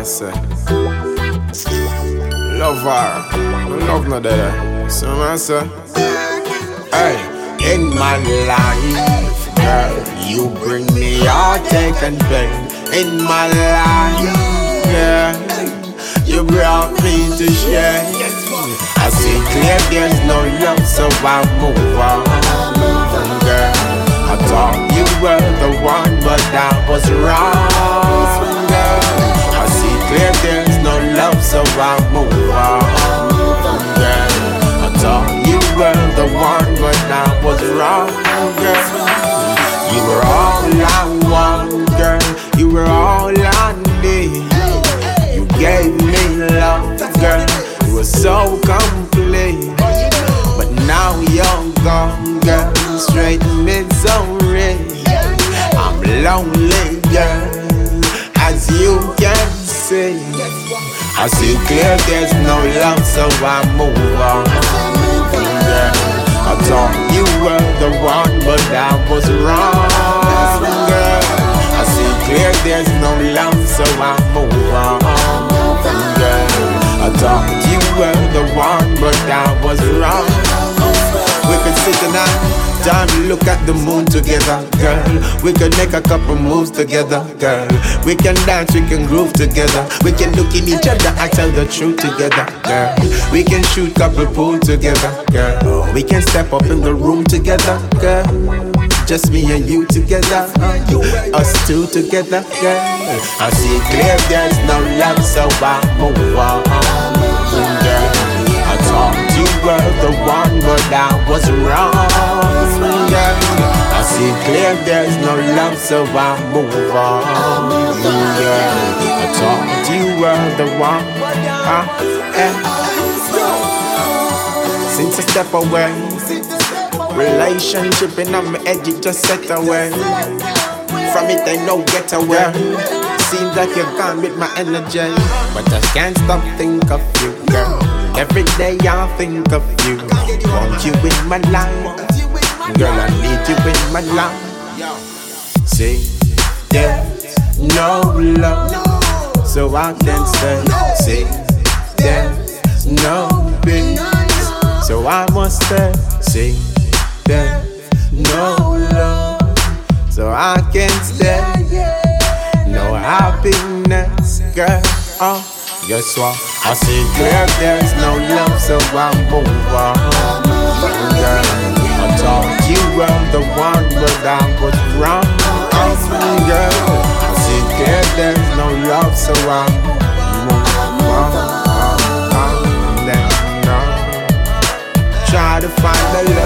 say. Love her, no love no dead. So I say, hey, in my life, girl, you bring me heartache and pain. In my life, yeah, you brought me to shame. I see clear there's no love, so I move on, girl. I thought you were the one, but I was wrong, girl. I see clear there's no love, so I move on, girl. I thought you were the one, but I was wrong, girl. You were all I want, girl. You were all I need. You gave me love, girl. You were so complete. But now you're gone, girl. Straight misery. I'm lonely, girl, as you can see. I see clear there's no love, so I move on, girl. I thought you were the one, but I was wrong, girl. I see clear there's no love, so I move on, girl. I thought you were the one, but I was wrong. We could sit tonight, time to look at the moon together, girl. We could make a couple moves together, girl. We can dance, we can groove together. We can look in each other and tell the truth together, girl. We can shoot couple pool together, girl. We can step up in the room together, girl. Just me and you together, us two together, girl. I see clear there's no love, so I move on, girl. I thought you were the one, but I was wrong, girl. I see clear there's no love, so I move on, girl. I thought you were the one, Since I step away, relationship in my head, you just set away. From it I no get away. Seems like you're gone with my energy, but I can't stop think of you, girl. Every day I think of you. Want you in my life, girl, I need you in my life. See, there's no love, so I can stay. See, there's no peace, so I must stay. See, there's no love, so I can stay. No happiness, girl. Guess what? I see clear there's no love, so I move on, girl. I thought you were the one, but I was wrong, girl. I see clear there's no love, so I move on, Try to find the love.